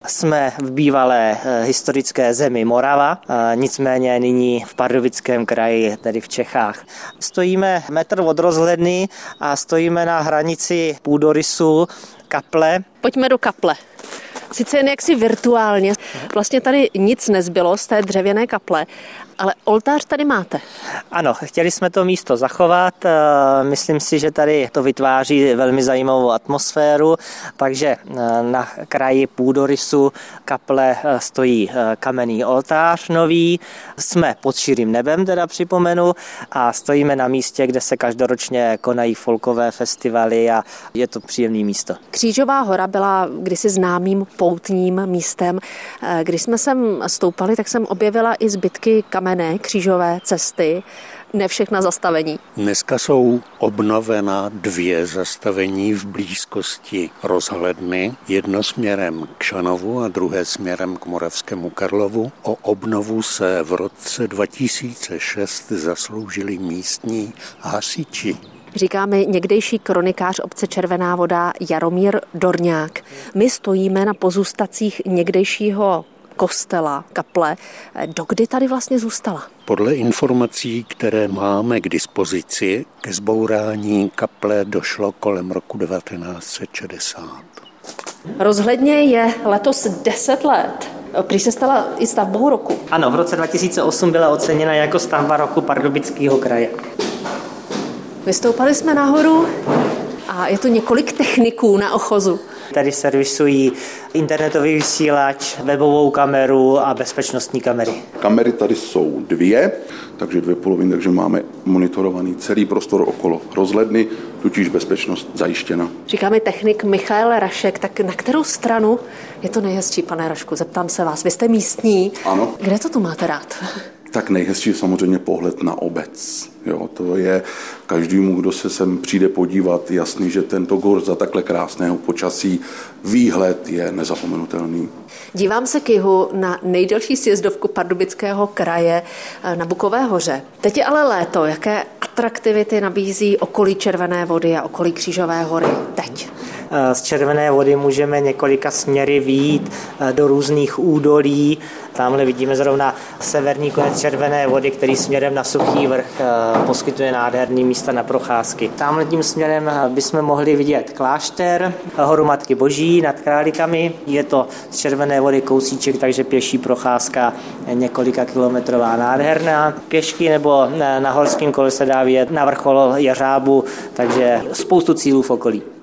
Jsme v bývalé historické zemi Morava, nicméně nyní v Pardubickém kraji, tedy v Čechách. Stojíme metr od rozhledny a stojíme na hranici půdorysu kaple. Pojďme do kaple. Sice jen jaksi virtuálně. Vlastně tady nic nezbylo z té dřevěné kaple, ale oltář tady máte. Ano, chtěli jsme to místo zachovat. Myslím si, že tady to vytváří velmi zajímavou atmosféru, takže na kraji půdorysu kaple stojí kamenný oltář nový. Jsme pod širým nebem, teda připomenu, a stojíme na místě, kde se každoročně konají folkové festivaly a je to příjemné místo. Křížová hora byla kdysi známým poutním místem. Když jsme sem stoupali, tak jsem objevila i zbytky kamenné křížové cesty. Ne všechna zastavení. Dneska jsou obnovena 2 zastavení v blízkosti rozhledny. Jedno směrem k Šanovu a druhé směrem k Moravskému Karlovu. O obnovu se v roce 2006 zasloužili místní hasiči. Říká mi někdejší kronikář obce Červená Voda Jaromír Dorňák. My stojíme na pozůstacích někdejšího kostela, kaple. Dokdy tady vlastně zůstala? Podle informací, které máme k dispozici, ke zbourání kaple došlo kolem roku 1960. Rozhledně je letos 10 let. Prý se stala i stavbou roku. Ano, v roce 2008 byla oceněna jako stavba roku Pardubického kraje. Vystoupali jsme nahoru a je tu několik techniků na ochozu. Tady servisují internetový vysílač, webovou kameru a bezpečnostní kamery. Kamery tady jsou 2, takže 2 poloviny, takže máme monitorovaný celý prostor okolo rozhledny, tudíž bezpečnost zajištěna. Říká mi technik Michael Rašek, tak na kterou stranu je to nejhezčí, pane Rašku? Zeptám se vás, vy jste místní. Ano. Kde to tu máte rád? Tak nejhezčí je samozřejmě pohled na obec. Jo, to je každému, kdo se sem přijde podívat, jasný, že tento gor za takhle krásného počasí výhled je nezapomenutelný. Dívám se k jihu na nejdelší sjezdovku Pardubického kraje na Bukové hoře. Teď je ale léto. Jaké atraktivity nabízí okolí Červené Vody a okolí Křížové hory teď? Z Červené Vody můžeme několika směry vyjít do různých údolí. Tamhle vidíme zrovna severní konec Červené Vody, který směrem na Suchý Vrch poskytuje nádherný místa na procházky. Tamhle tím směrem bychom mohli vidět klášter, horu Matky Boží nad Králikami. Je to z Červené Vody kousíček, takže pěší procházka několika kilometrová nádherná. Pěšky nebo na horském kole se dá vyjet na vrchol Jeřábu, takže spoustu cílů v okolí.